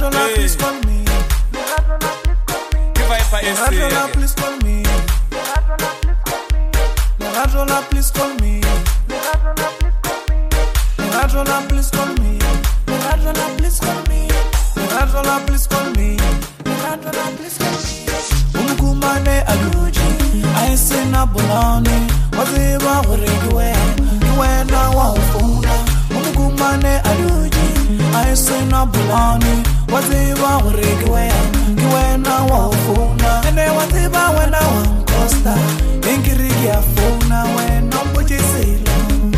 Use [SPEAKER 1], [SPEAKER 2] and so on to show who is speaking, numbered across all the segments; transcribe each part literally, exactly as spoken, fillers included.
[SPEAKER 1] Mirajola, please call me. Mirajola, please call me. Mirajola, please call me. Mirajola, please call me. Mirajola, please call me. Mirajola, please call me. Mirajola, please call me. Umkumane aluji, aisena bulani. Waziba uregiwe, iwe na wafuna. Umkumane aluji, aisena bulani. Waziba uregiwe, iwe na wafuna. Ene waziba wena wankosta, inkirigi afuna wena mbujisila.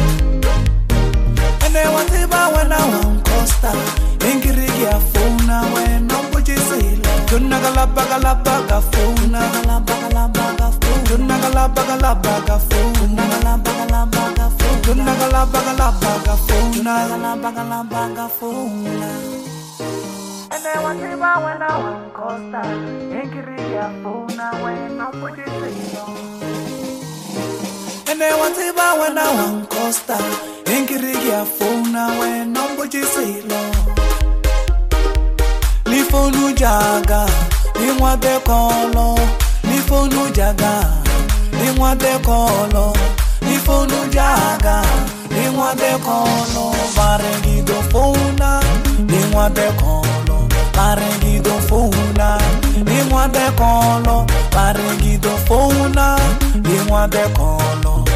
[SPEAKER 1] Ene waziba wena wankosta, inkirigi afuna wena mbujisila. Tunagala galaba gafuna, galaba gafuna. Tunagala galaba gafuna, galaba gafuna. Tunagala galaba gafuna, galaba gafuna. Ene waziba wena wankosta, inkirigi afuna wena mbujisila. Ene waziba wena wankosta, inkirigi afuna wena mbujisila. Lifonu jaga, lingwa de kolo. Lifonu jaga, lingwa de kolo. Lifonu jaga, lingwa de kolo. Barengi do funa, lingwa de kolo. Barengi do funa, lingwa de kolo. Barengi do funa, lingwa de kolo.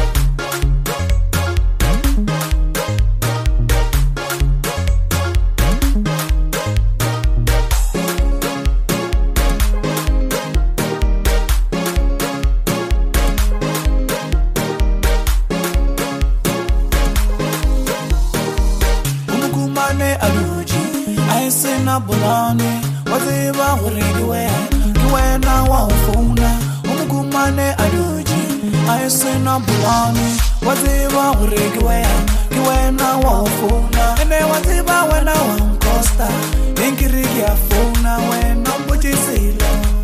[SPEAKER 1] Aisena bulani, waziba uregiwe, iwe na wafuna. Umkumane aluji, aisena bulani, waziba uregiwe, iwe na wafuna. Ene waziba wena wankosta, inkirigi afuna wena mbujisila.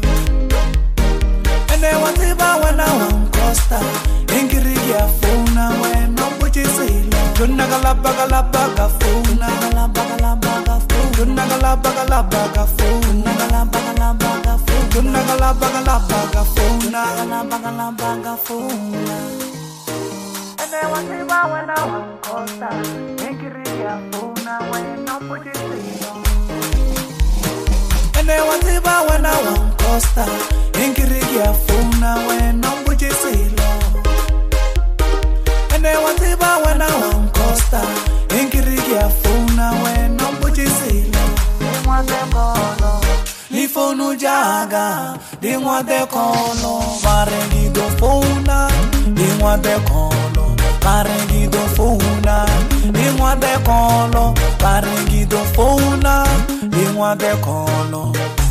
[SPEAKER 1] Ene waziba wena wankosta, inkirigi afuna wena mbujisila. Tunagalaba galaba gafuna, galaba galaba gafuna. Tunagalaba galaba gafuna, galaba galaba gafuna. Tunagalaba galaba gafuna, galaba galaba gafuna. Ene waziba wena wankosta, inkirigi afuna wena mbujisila. Ene waziba wena wankosta, inkirigi afuna wena mbujisila. Ene waziba wena wankosta, inkirigi afuna wena mbujisila. Lingwa de kolo, lifonu jaga, lingwa de kolo. Barengi do funa, lingwa de kolo. Barengi do funa, lingwa de kolo. Barengi do funa, lingwa de kolo.